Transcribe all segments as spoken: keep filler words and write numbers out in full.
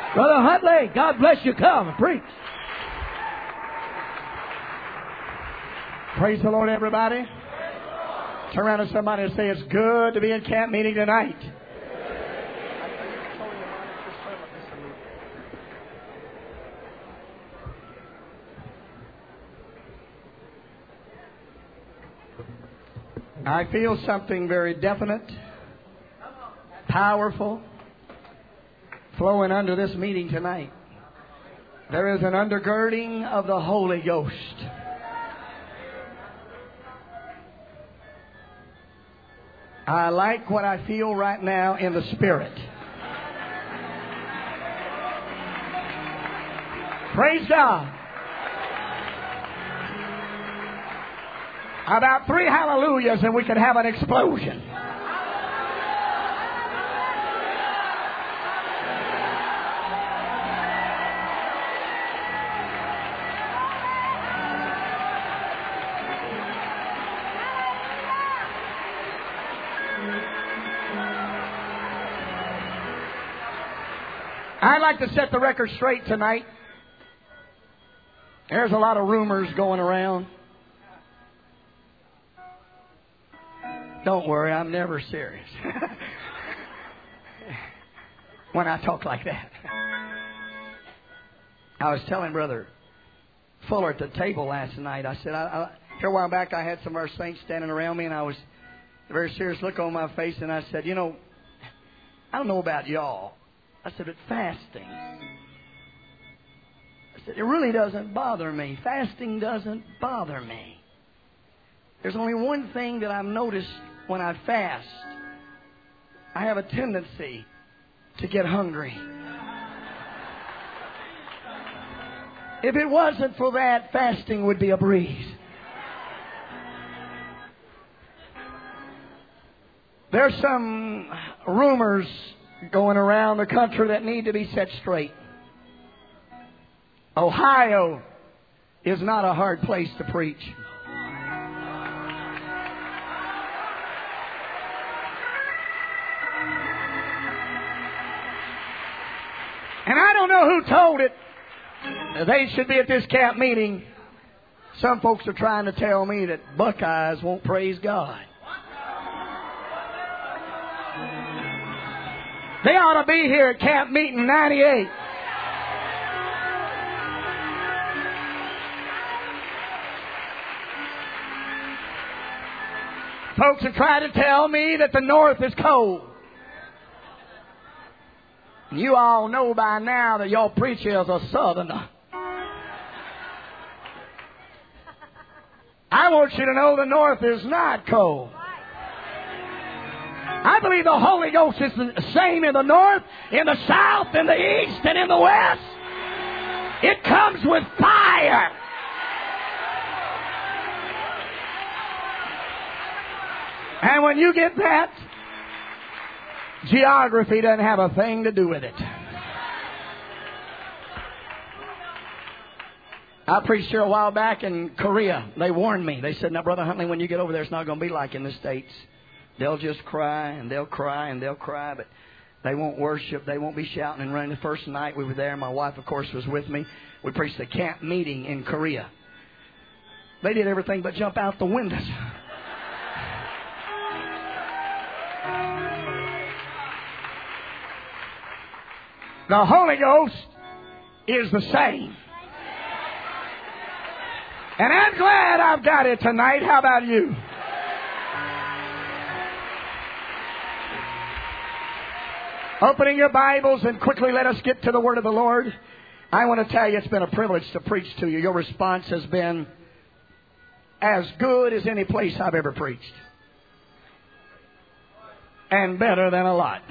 Brother Huntley, God bless you. Come and preach. Praise the Lord, everybody. Turn around to somebody and say, it's good to be in camp meeting tonight. I feel something very definite, powerful, flowing under this meeting tonight. There is an undergirding of the Holy Ghost. I like what I feel right now in the Spirit. Praise God. About three hallelujahs and we could have an explosion. I'd like to set the record straight tonight. There's a lot of rumors going around. Don't worry, I'm never serious when I talk like that. I was telling Brother Fuller at the table last night, I said, I, I, here a while back I had some of our saints standing around me, and I was a very serious look on my face, and I said, you know, I don't know about y'all. I said, but fasting, I said, it really doesn't bother me. Fasting doesn't bother me. There's only one thing that I've noticed when I fast. I have a tendency to get hungry. If it wasn't for that, fasting would be a breeze. There's some rumors going around the country that need to be set straight. Ohio is not a hard place to preach. And I don't know who told it. They should be at this camp meeting. Some folks are trying to tell me that Buckeyes won't praise God. They ought to be here at camp meeting ninety-eight. Folks are trying to tell me that the North is cold. You all know by now that your preacher is a Southerner. I want you to know the North is not cold. I believe the Holy Ghost is the same in the North, in the South, in the East, and in the West. It comes with fire. And when you get that, geography doesn't have a thing to do with it. I preached here a while back in Korea. They warned me. They said, now, Brother Huntley, when you get over there, it's not going to be like in the States. They'll just cry and they'll cry and they'll cry, but they won't worship. They won't be shouting and running. The first night we were there, my wife, of course, was with me. We preached a camp meeting in Korea. They did everything but jump out the windows. The Holy Ghost is the same. And I'm glad I've got it tonight. How about you? Opening your Bibles and quickly let us get to the Word of the Lord. I want to tell you it's been a privilege to preach to you. Your response has been as good as any place I've ever preached. And better than a lot.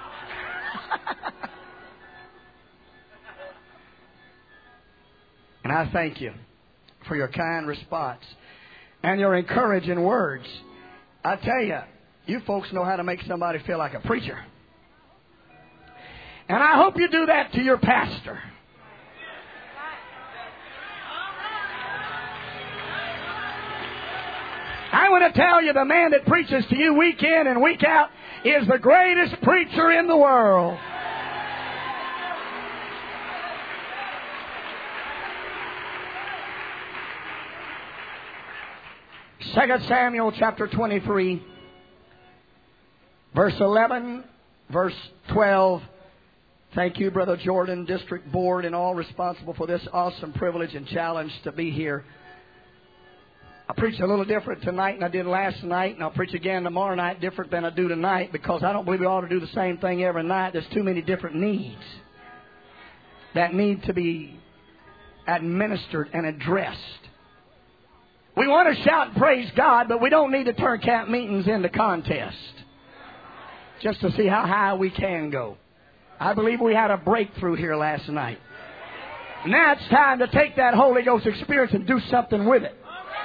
And I thank you for your kind response and your encouraging words. I tell you, you folks know how to make somebody feel like a preacher. And I hope you do that to your pastor. I want to tell you, the man that preaches to you week in and week out is the greatest preacher in the world. Second Samuel chapter twenty-three, verse eleven, verse twelve. Thank you, Brother Jordan, District Board, and all responsible for this awesome privilege and challenge to be here. I preach a little different tonight than I did last night, and I'll preach again tomorrow night different than I do tonight, because I don't believe we ought to do the same thing every night. There's too many different needs that need to be administered and addressed. We want to shout and praise God, but we don't need to turn camp meetings into contests just to see how high we can go. I believe we had a breakthrough here last night. Now it's time to take that Holy Ghost experience and do something with it.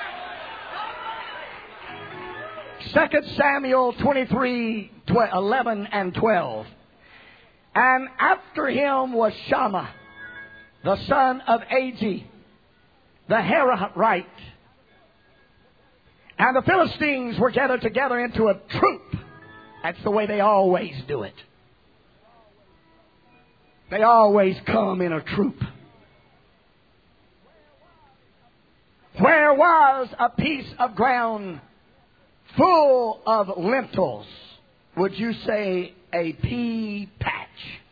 Second Samuel twenty-three, eleven and twelve. And after him was Shammah, the son of Agi, the Herahite. And the Philistines were gathered together into a troop. That's the way they always do it. They always come in a troop. Where was a piece of ground full of lentils? Would you say a pea patch?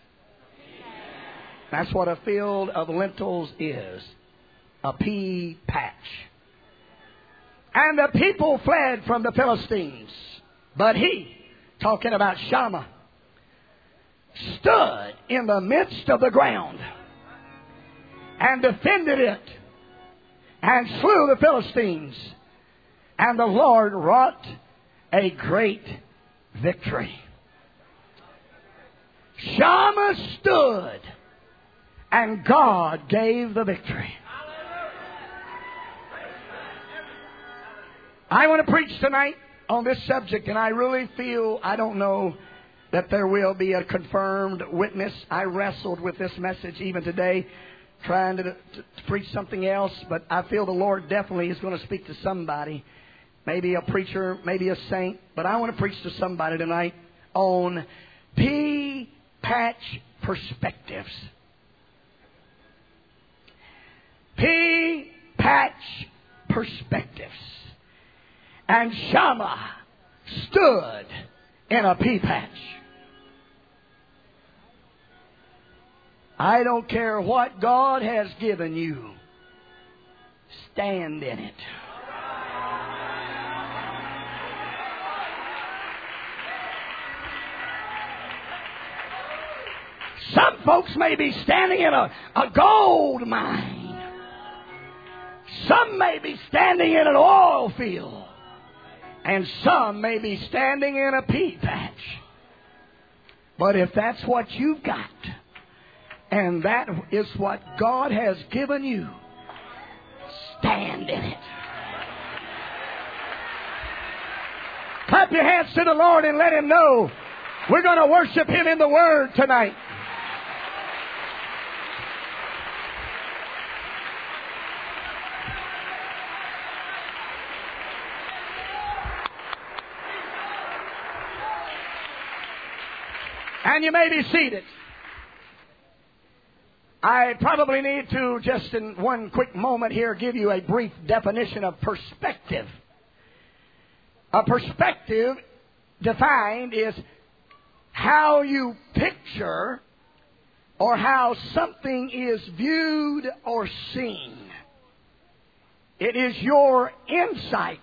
That's what a field of lentils is. A pea patch. And the people fled from the Philistines. But he, talking about Shammah, stood in the midst of the ground and defended it and slew the Philistines. And the Lord wrought a great victory. Shammah stood and God gave the victory. I want to preach tonight on this subject, and I really feel, I don't know, that there will be a confirmed witness. I wrestled with this message even today, trying to, to, to preach something else, but I feel the Lord definitely is going to speak to somebody. Maybe a preacher, maybe a saint, but I want to preach to somebody tonight on pea patch perspectives. Pea patch perspectives. And Shammah stood in a pea patch. I don't care what God has given you. Stand in it. Some folks may be standing in a, a gold mine. Some may be standing in an oil field. And some may be standing in a pea patch. But if that's what you've got, and that is what God has given you, stand in it. Clap your hands to the Lord and let Him know we're going to worship Him in the Word tonight. And you may be seated. I probably need to, just in one quick moment here, give you a brief definition of perspective. A perspective, defined, is how you picture or how something is viewed or seen. It is your insight.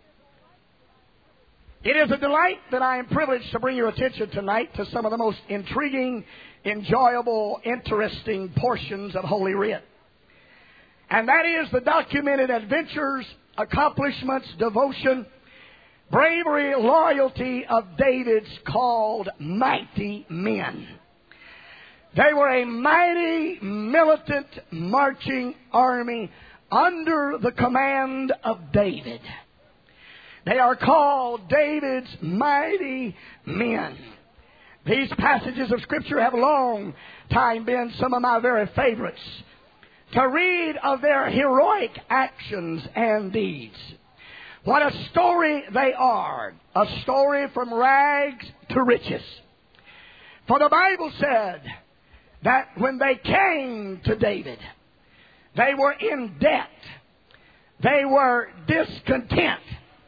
It is a delight that I am privileged to bring your attention tonight to some of the most intriguing, enjoyable, interesting portions of Holy Writ. And that is the documented adventures, accomplishments, devotion, bravery, loyalty of David's called mighty men. They were a mighty, militant, marching army under the command of David. They are called David's mighty men. These passages of Scripture have long time been some of my very favorites. To read of their heroic actions and deeds. What a story they are. A story from rags to riches. For the Bible said that when they came to David, they were in debt. They were discontent.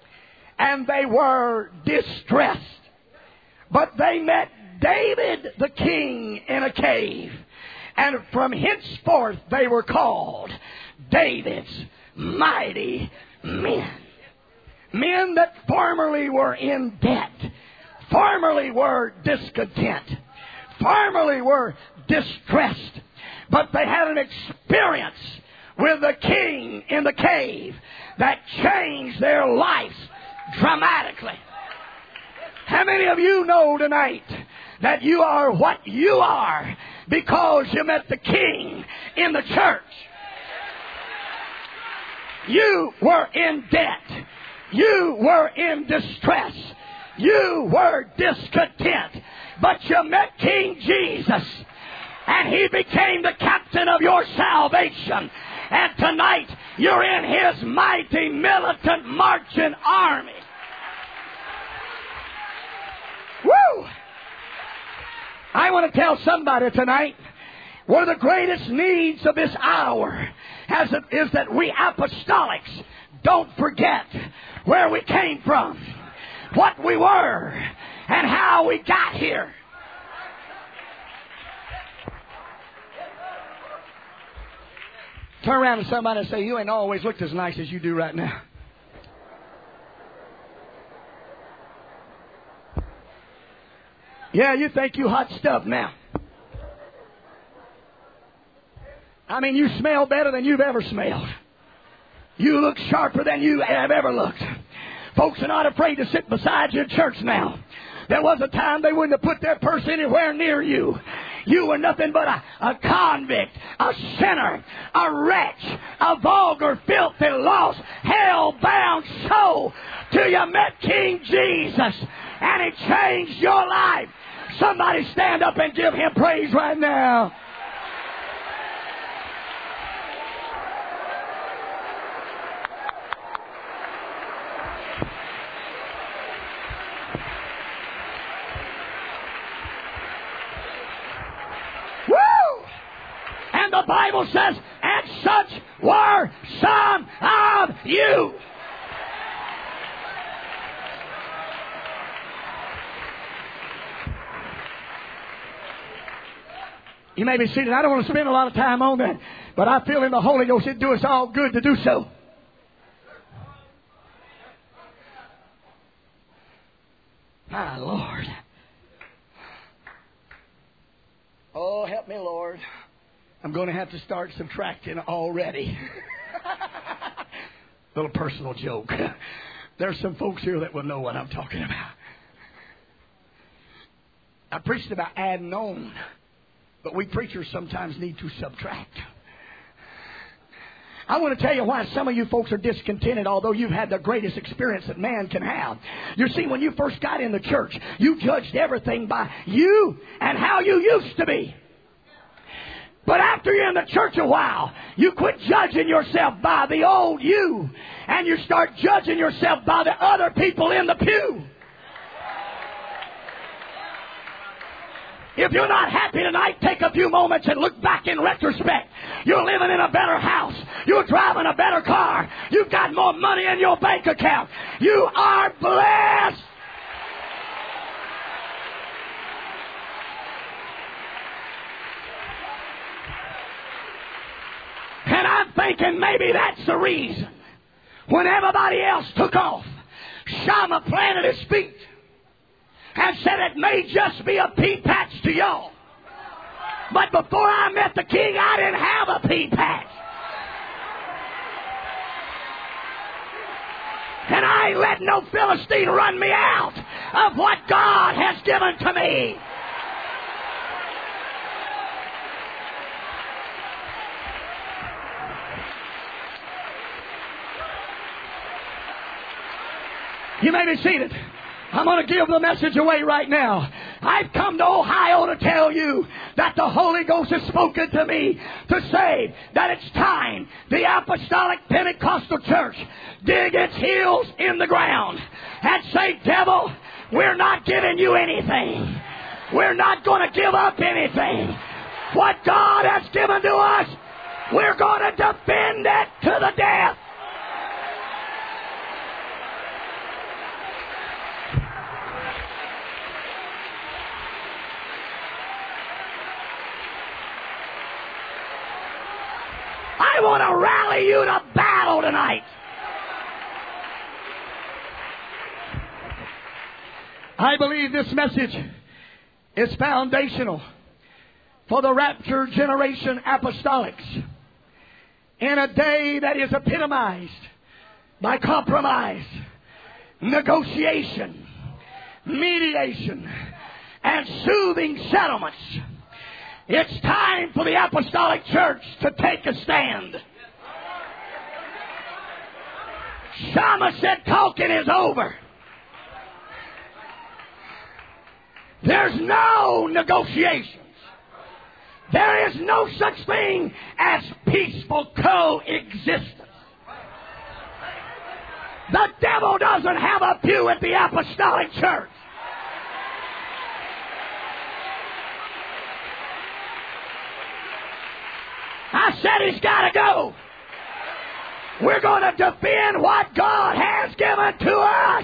and they were distressed. But they met David the king in a cave. And from henceforth they were called David's mighty men. Men that formerly were in debt, formerly were discontent, formerly were distressed. But they had an experience with the king in the cave that changed their lives dramatically. How many of you know tonight that you are what you are because you met the king in the church? You were in debt. You were in distress. You were discontent. But you met King Jesus, and He became the captain of your salvation. And tonight, you're in His mighty militant marching army. Woo! I want to tell somebody tonight, one of the greatest needs of this hour has it, is that we apostolics don't forget where we came from, what we were, and how we got here. Turn around to somebody and say, you ain't always looked as nice as you do right now. Yeah, you think you hot stuff now. I mean, you smell better than you've ever smelled. You look sharper than you have ever looked. Folks are not afraid to sit beside you in church now. There was a time they wouldn't have put their purse anywhere near you. You were nothing but a, a convict, a sinner, a wretch, a vulgar, filthy, lost, hell-bound soul till you met King Jesus and He changed your life. Somebody stand up and give Him praise right now. The Bible says, and such were some of you. You may be seated. I don't want to spend a lot of time on that, but I feel in the Holy Ghost it'd do us all good to do so. My Lord. Oh, help me, Lord. I'm going to have to start subtracting already. Little personal joke. There's some folks here that will know what I'm talking about. I preached about adding on, but we preachers sometimes need to subtract. I want to tell you why some of you folks are discontented, although you've had the greatest experience that man can have. You see, when you first got in the church, you judged everything by you and how you used to be. But after you're in the church a while, you quit judging yourself by the old you, and you start judging yourself by the other people in the pew. If you're not happy tonight, take a few moments and look back in retrospect. You're living in a better house. You're driving a better car. You've got more money in your bank account. You are blessed. And I'm thinking maybe that's the reason. When everybody else took off, Shammah planted his feet and said it may just be a pea patch to y'all. But before I met the king, I didn't have a pea patch. And I ain't let no Philistine run me out of what God has given to me. You may be seated. I'm going to give the message away right now. I've come to Ohio to tell you that the Holy Ghost has spoken to me to say that it's time the Apostolic Pentecostal Church dig its heels in the ground and say, devil, we're not giving you anything. We're not going to give up anything. What God has given to us, we're going to defend it to the death. I want to rally you to battle tonight. I believe this message is foundational for the rapture generation apostolics in a day that is epitomized by compromise, negotiation, mediation, and soothing settlements. It's time for the apostolic church to take a stand. Shammah said talking is over. There's no negotiations. There is no such thing as peaceful coexistence. The devil doesn't have a pew at the apostolic church. I said he's got to go. We're going to defend what God has given to us.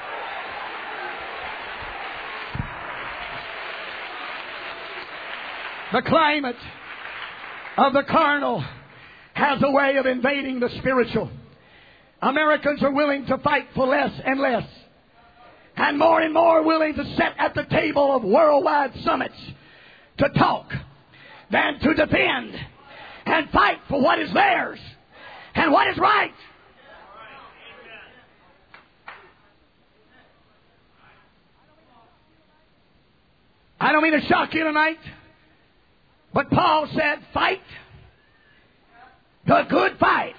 The climate of the carnal has a way of invading the spiritual. Americans are willing to fight for less and less, and more and more willing to sit at the table of worldwide summits to talk than to defend and fight for what is theirs and what is right. I don't mean to shock you tonight, but Paul said, fight the good fight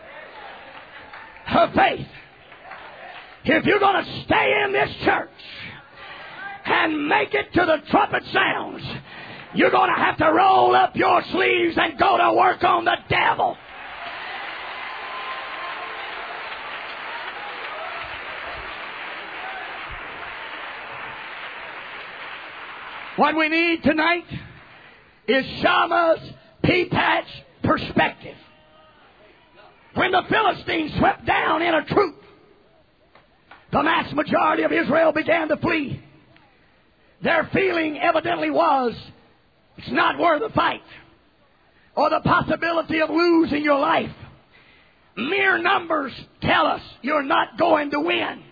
of faith. If you're going to stay in this church and make it to the trumpet sounds, you're going to have to roll up your sleeves and go to work on the devil. What we need tonight is Shammah's pea-patch perspective. When the Philistines swept down in a troop, the mass majority of Israel began to flee. Their feeling evidently was, it's not worth the fight or the possibility of losing your life. Mere numbers tell us you're not going to win.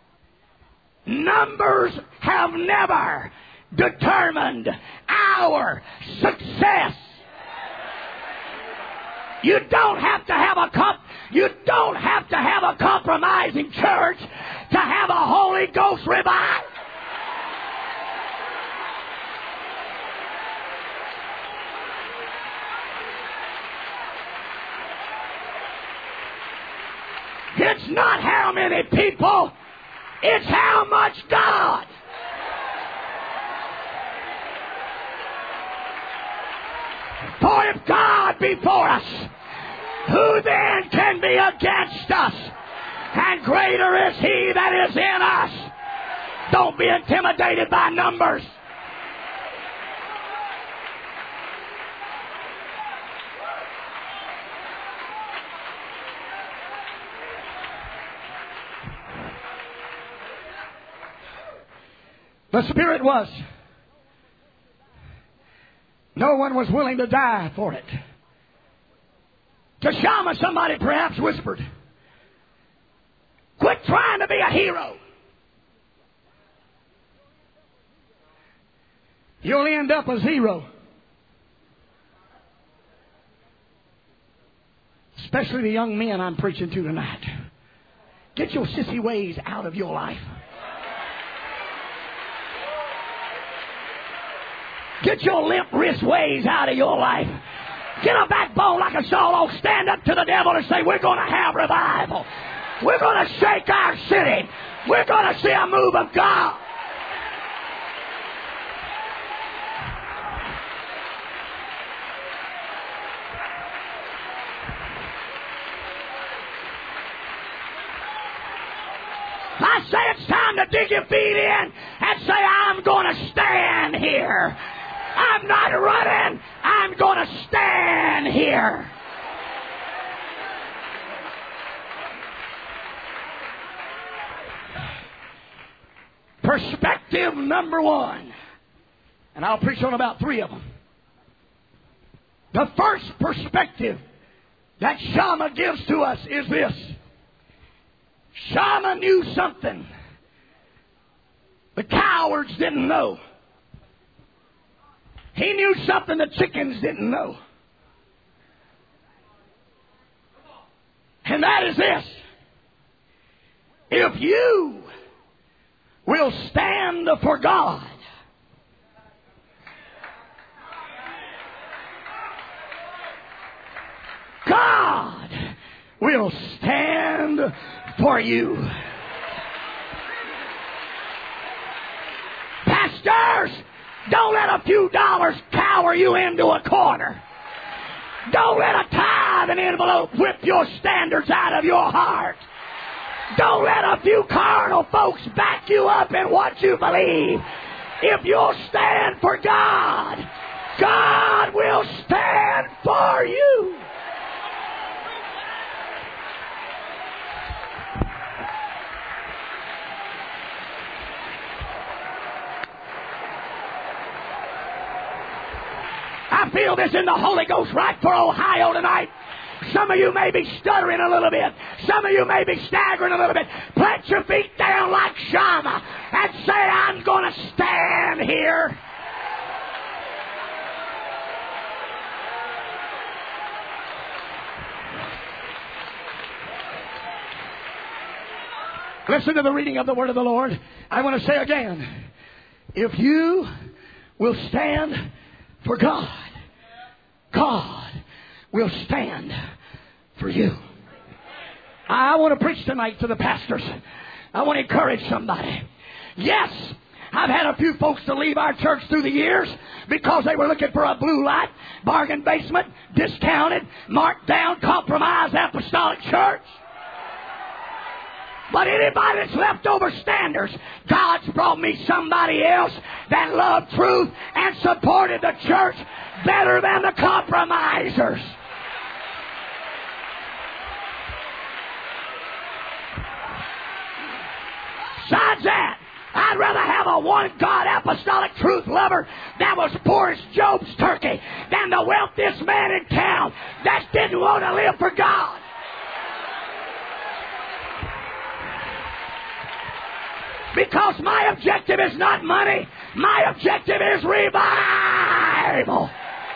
Numbers have never determined our success. You don't have to have a comp- you don't have to have a compromising church to have a Holy Ghost revival. It's not how many people, it's how much God. For if God be for us, who then can be against us? And greater is He that is in us. Don't be intimidated by numbers. The Spirit was. No one was willing to die for it. To Shammah, somebody perhaps whispered, quit trying to be a hero. You'll end up a zero. Especially the young men I'm preaching to tonight. Get your sissy ways out of your life. Get your limp wrist ways out of your life. Get a backbone like a Saul. Stand up to the devil and say, we're going to have revival. We're going to shake our city. We're going to see a move of God. I say it's time to dig your feet in and say, I'm going to stand here. I'm not running. I'm going to stand here. Perspective number one. And I'll preach on about three of them. The first perspective that Shammah gives to us is this. Shammah knew something the cowards didn't know. He knew something the chickens didn't know. And that is this. If you will stand for God, God will stand for you. Pastors, don't let a few dollars cower you into a corner. Don't let a tithe and envelope whip your standards out of your heart. Don't let a few carnal folks back you up in what you believe. If you'll stand for God, God will stand for you. I feel this in the Holy Ghost right for Ohio tonight. Some of you may be stuttering a little bit. Some of you may be staggering a little bit. Plant your feet down like Shammah and say, I'm going to stand here. Listen to the reading of the Word of the Lord. I want to say again, if you will stand for God, God will stand for you. I want to preach tonight to the pastors. I want to encourage somebody. Yes, I've had a few folks to leave our church through the years because they were looking for a blue light, bargain basement, discounted, marked down, compromised apostolic church. But anybody that's left over standards, God's brought me somebody else that loved truth and supported the church better than the compromisers. Besides that, I'd rather have a one God apostolic truth lover that was poor as Job's turkey than the wealthiest man in town that didn't want to live for God. Because my objective is not money. My objective is revival.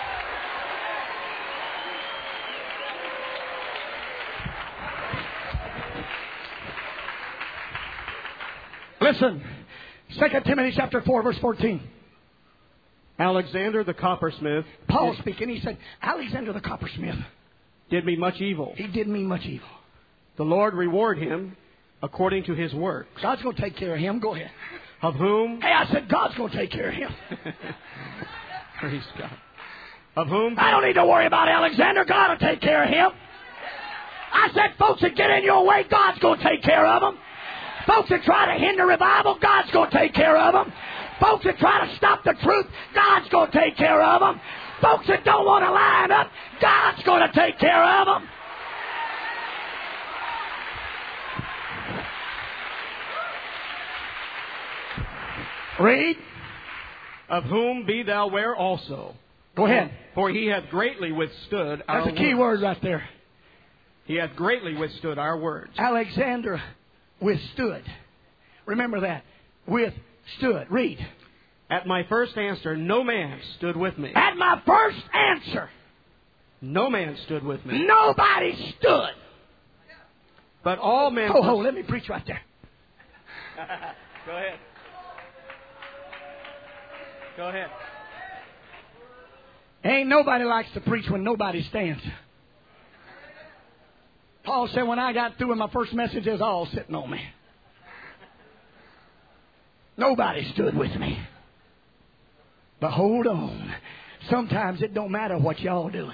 Listen. Second Timothy chapter four, verse fourteen. Alexander the coppersmith. Paul speaking. He said, Alexander the coppersmith did me much evil. He did me much evil. The Lord reward him according to his works. God's going to take care of him. Go ahead. Of whom? Hey, I said God's going to take care of him. Praise God. Of whom? I don't need to worry about Alexander. God will take care of him. I said folks that get in your way, God's going to take care of them. Folks that try to hinder revival, God's going to take care of them. Folks that try to stop the truth, God's going to take care of them. Folks that don't want to line up, God's going to take care of them. Read. Of whom be thou aware also. Go ahead. For he hath greatly withstood our That's a key words. word right there. He hath greatly withstood our words. Alexander withstood. Remember that. Withstood. Read. At my first answer, no man stood with me. At my first answer, no man stood with me. Nobody stood. But all men... Ho, ho, let me preach right there. Go ahead. Go ahead. Ain't nobody likes to preach when nobody stands. Paul said when I got through with my first message, they was all sitting on me. Nobody stood with me. But hold on. Sometimes it don't matter what y'all doing.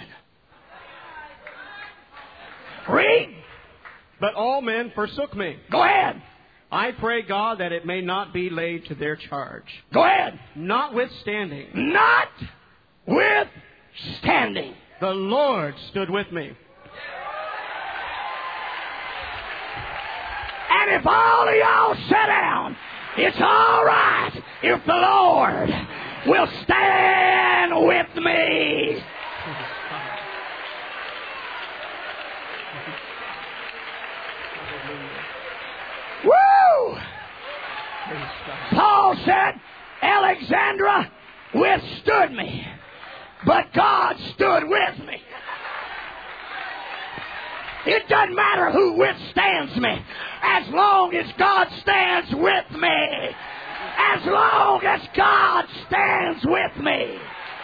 Read. But all men forsook me. Go ahead. I pray God that it may not be laid to their charge. Go ahead. Notwithstanding. Notwithstanding. The Lord stood with me. And if all of y'all sit down, it's all right if the Lord will stand with me. Alexandra withstood me, but God stood with me. It doesn't matter who withstands me, as long as God stands with me. As long as God stands with me.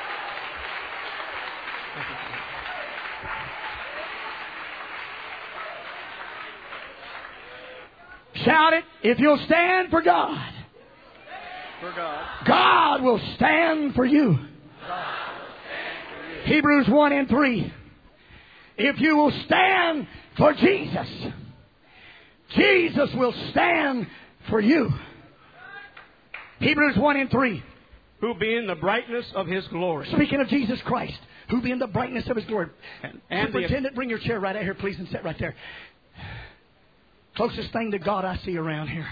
Shout it if you'll stand for God. For God. God will stand for you. Hebrews one and three. If you will stand for Jesus, Jesus will stand for you. Hebrews one and three. Who being the brightness of His glory. Speaking of Jesus Christ, who being the brightness of His glory. And, and Superintendent, bring your chair right out here, please, and sit right there. Closest thing to God I see around here.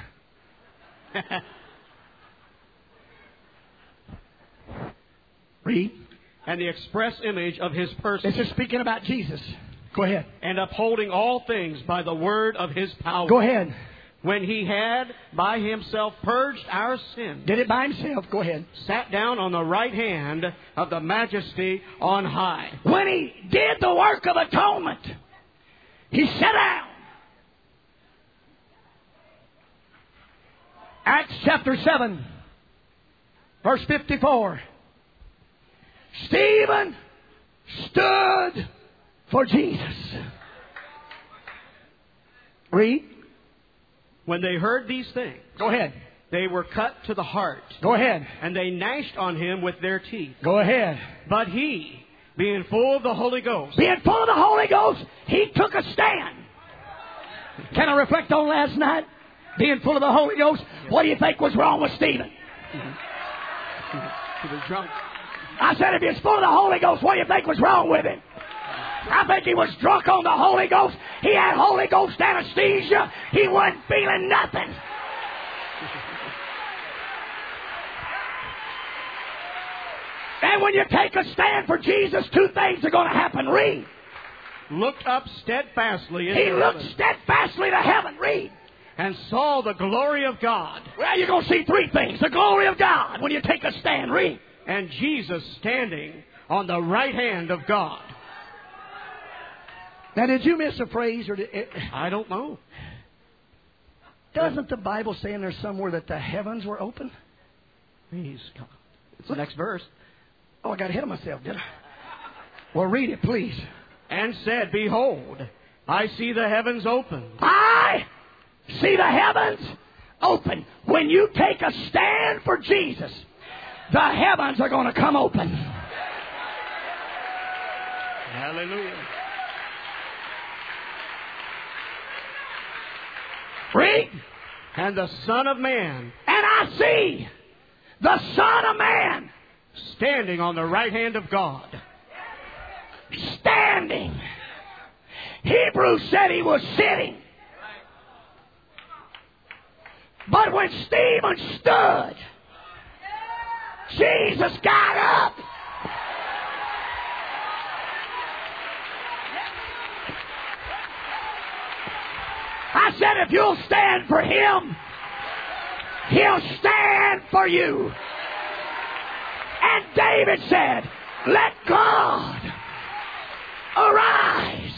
Read. And the express image of His person. This is speaking about Jesus. Go ahead. And upholding all things by the word of His power. Go ahead. When He had by Himself purged our sins. Did it by Himself. Go ahead. Sat down on the right hand of the Majesty on high. When He did the work of atonement, He sat down. Acts chapter seven, verse fifty-four. Stephen stood for Jesus. Read. When they heard these things, go ahead. They were cut to the heart. Go ahead. And they gnashed on him with their teeth. Go ahead. But he, being full of the Holy Ghost, being full of the Holy Ghost, he took a stand. Can I reflect on last night? Being full of the Holy Ghost, what do you think was wrong with Stephen? He was drunk. I said if he was full of the Holy Ghost, what do you think was wrong with him? I think he was drunk on the Holy Ghost. He had Holy Ghost anesthesia. He wasn't feeling nothing. And when you take a stand for Jesus, two things are going to happen. Read. Looked up steadfastly into He looked heaven, steadfastly to heaven. Read. And saw the glory of God. Well, you're going to see three things. The glory of God when you take a stand. Read. And Jesus standing on the right hand of God. Now, did you miss a phrase? Or did it, I don't know. Doesn't the Bible say in there somewhere that the heavens were open? Praise God. It's the next verse. Oh, I got ahead of myself, did I? Well, read it, please. And said, Behold, I see the heavens open. I see the heavens open. When you take a stand for Jesus, the heavens are going to come open. Hallelujah. Read. And the Son of Man. And I see the Son of Man standing on the right hand of God. Standing. Hebrews said he was sitting. But when Stephen stood, Jesus got up. I said, if you'll stand for Him, He'll stand for you. And David said, let God arise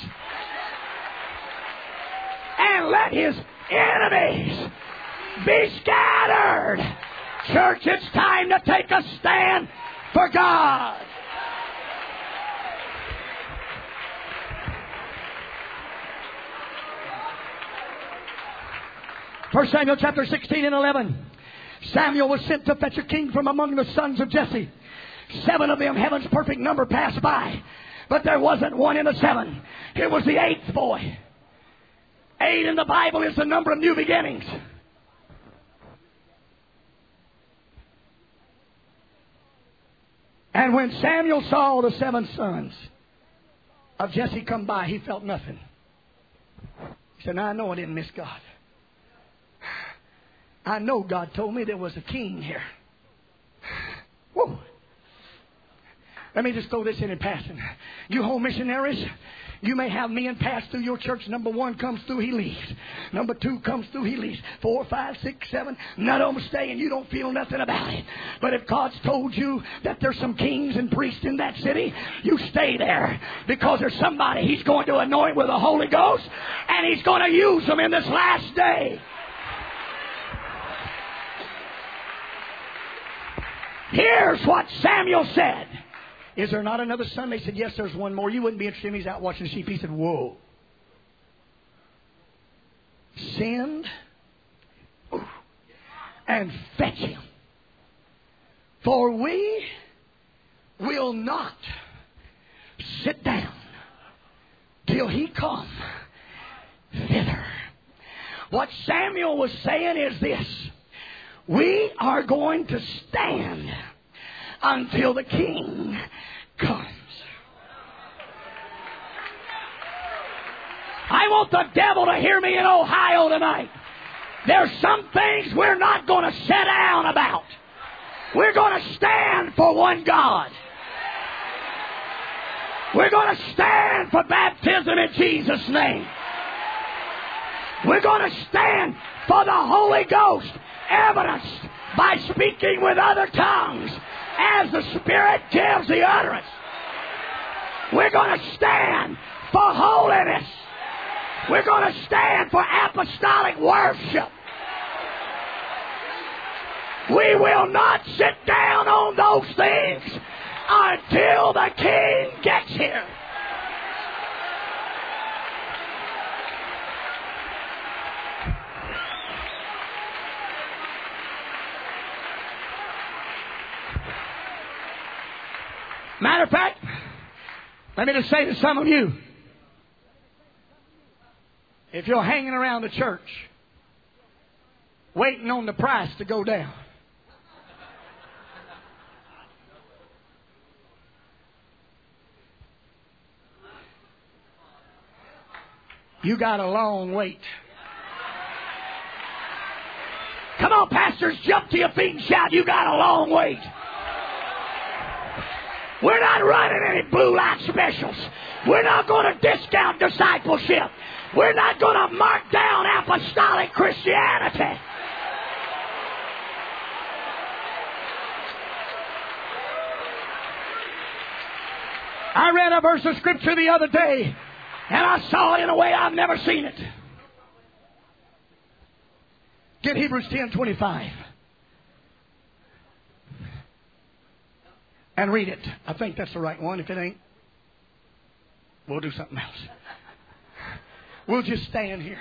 and let His enemies be scattered. Church, it's time to take a stand for God. First Samuel chapter sixteen and eleven. Samuel was sent to fetch a king from among the sons of Jesse. Seven of them, heaven's perfect number, passed by. But there wasn't one in the seven. It was the eighth boy. Eight in the Bible is the number of new beginnings. And when Samuel saw the seven sons of Jesse come by, he felt nothing. He said, now I know I didn't miss God. I know God told me there was a king here. Whoa. Let me just throw this in in passing. You home missionaries, you may have men pass through your church. Number one comes through, he leaves. Number two comes through, he leaves. Four, five, six, seven. None of them stay and you don't feel nothing about it. But if God's told you that there's some kings and priests in that city, you stay there. Because there's somebody He's going to anoint with the Holy Ghost. And He's going to use them in this last day. Here's what Samuel said. Is there not another son? They said, yes, there's one more. You wouldn't be interested in him. He's out watching sheep. He said, whoa. Send and fetch him. For we will not sit down till he come thither. What Samuel was saying is this. We are going to stand until the king comes. I want the devil to hear me in Ohio tonight. There's some things we're not going to sit down about. We're going to stand for one God. We're going to stand for baptism in Jesus' name. We're going to stand for the Holy Ghost, evidenced by speaking with other tongues as the Spirit gives the utterance. We're going to stand for holiness. We're going to stand for apostolic worship. We will not sit down on those things until the King gets here. Matter of fact, let me just say to some of you, if you're hanging around the church waiting on the price to go down, you got a long wait. Come on, pastors, jump to your feet and shout, you got a long wait. We're not running any blue light specials. We're not going to discount discipleship. We're not going to mark down apostolic Christianity. I read a verse of Scripture the other day, and I saw it in a way I've never seen it. Get Hebrews ten twenty-five. And read it. I think that's the right one. If it ain't, we'll do something else. We'll just stand here.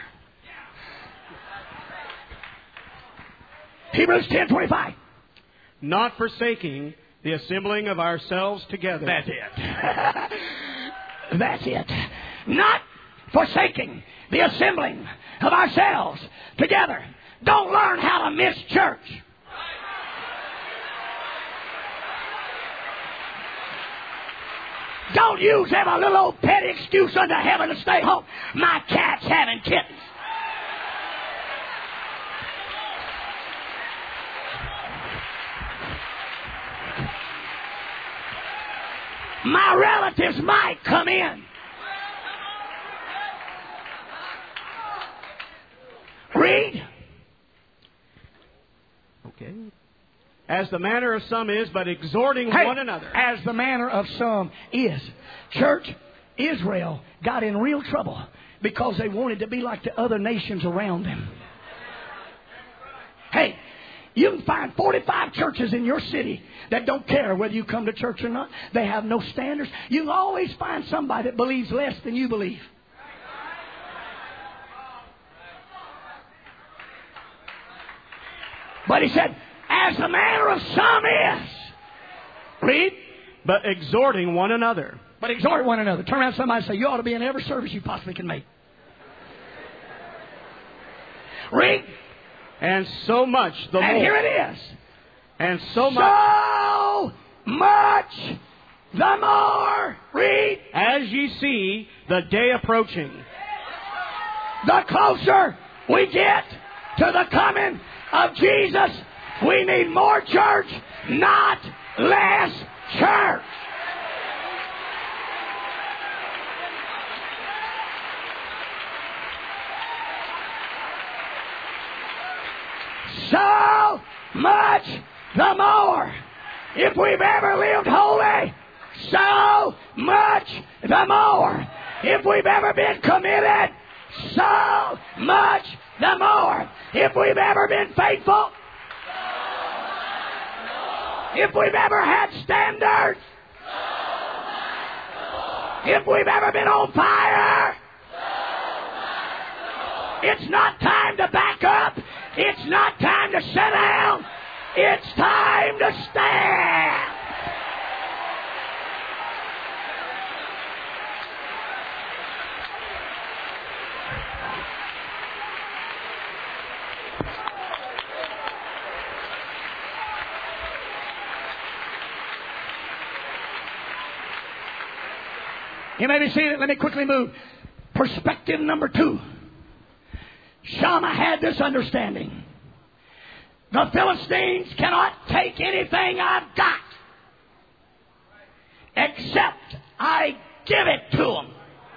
Hebrews ten twenty-five. Not forsaking the assembling of ourselves together. That's it. That's it. Not forsaking the assembling of ourselves together. Don't learn how to miss church. Don't use every little old petty excuse under heaven to stay home. My cat's having kittens. My relatives might come in. Read. Okay. As the manner of some is, but exhorting hey, one another. As the manner of some is. Church, Israel got in real trouble because they wanted to be like the other nations around them. Hey, you can find forty-five churches in your city that don't care whether you come to church or not. They have no standards. You can always find somebody that believes less than you believe. But he said, as the manner of some is. Read. But exhorting one another. But exhort one another. Turn around to somebody and say, you ought to be in every service you possibly can make. Read. And so much the and more. here it is. And so much. So much the more. Read. As ye see the day approaching. The closer we get to the coming of Jesus, we need more church, not less church. so much the more. If we've ever lived holy, so much the more. If we've ever been committed, so much the more. If we've ever been faithful, if we've ever had standards, if we've ever been on fire, it's not time to back up. It's not time to sit down. It's time to stand. You may be seeing it. Let me quickly move. Perspective number two. Shammah had this understanding. The Philistines cannot take anything I've got except I give it to them.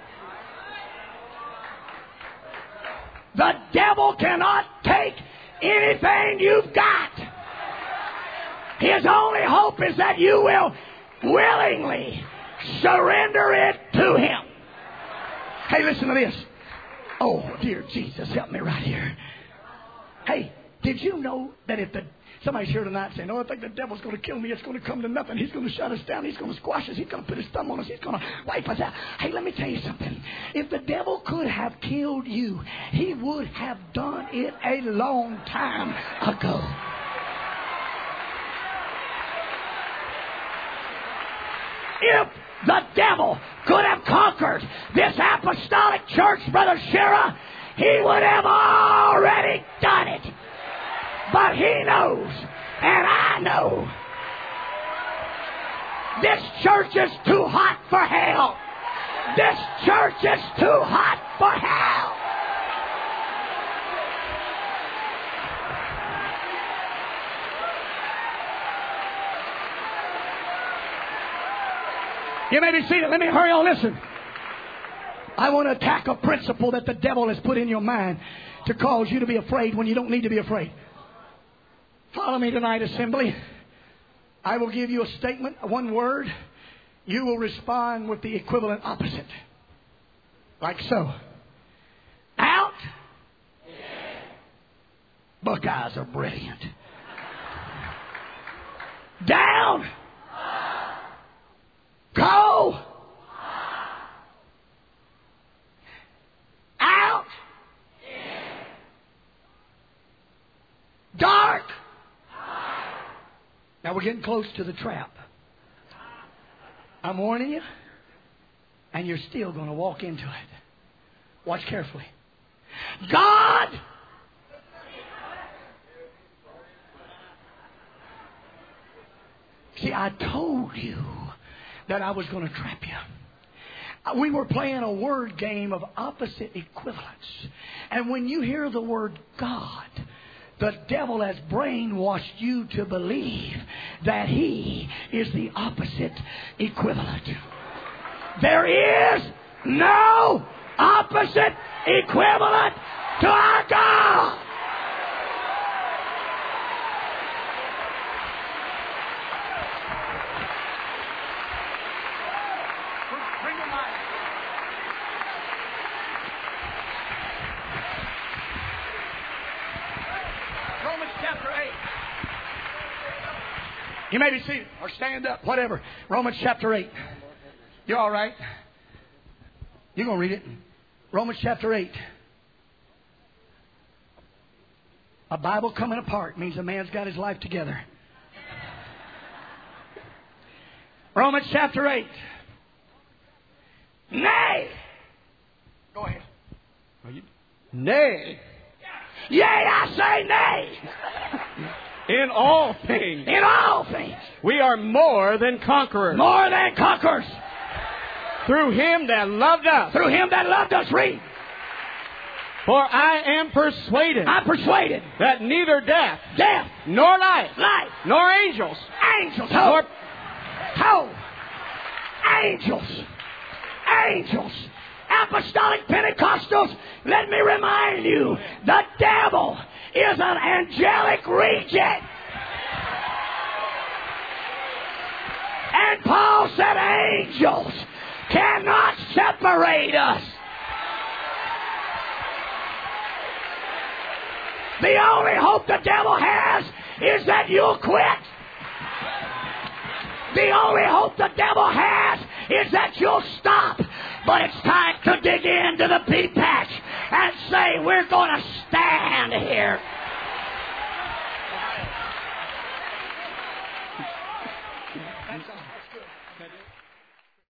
The devil cannot take anything you've got. His only hope is that you will willingly surrender it to him. Hey, listen to this. Oh, dear Jesus, help me right here. Hey, did you know that if the somebody's here tonight saying, "Oh, I think the devil's going to kill me. It's going to come to nothing. He's going to shut us down. He's going to squash us. He's going to put his thumb on us. He's going to wipe us out." Hey, let me tell you something. If the devil could have killed you, he would have done it a long time ago. If the devil could have conquered this apostolic church, Brother Shera, he would have already done it. But he knows, and I know, this church is too hot for hell. This church is too hot for hell. You may be seated. Let me hurry on. Listen. I want to attack a principle that the devil has put in your mind to cause you to be afraid when you don't need to be afraid. Follow me tonight, assembly. I will give you a statement, one word. You will respond with the equivalent opposite. Like so. Out. Buckeyes are brilliant. Down. Go. Out. Dark. Now we're getting close to the trap. I'm warning you, and you're still going to walk into it. Watch carefully. God. See, I told you that I was going to trap you. We were playing a word game of opposite equivalence. And when you hear the word God, the devil has brainwashed you to believe that he is the opposite equivalent. There is no opposite equivalent to our God. You may be seated or stand up, whatever. Romans chapter eight. You all right? You're going to read it. Romans chapter eight. A Bible coming apart means a man's got his life together. Romans chapter eight. Nay. Go ahead. Nay. Yea, I say nay. In all things. In all things. We are more than conquerors. More than conquerors. Through him that loved us. Through him that loved us. Read. For I am persuaded. I'm persuaded. That neither death. Death. Nor life. Life. Nor angels. Angels. Ho. Nor... Ho. Angels. Angels. Apostolic Pentecostals, let me remind you, the devil is an angelic region. And Paul said angels cannot separate us. The only hope the devil has is that you'll quit. The only hope the devil has is that you'll stop. But it's time to dig into the pea patch and say, we're going to stand here.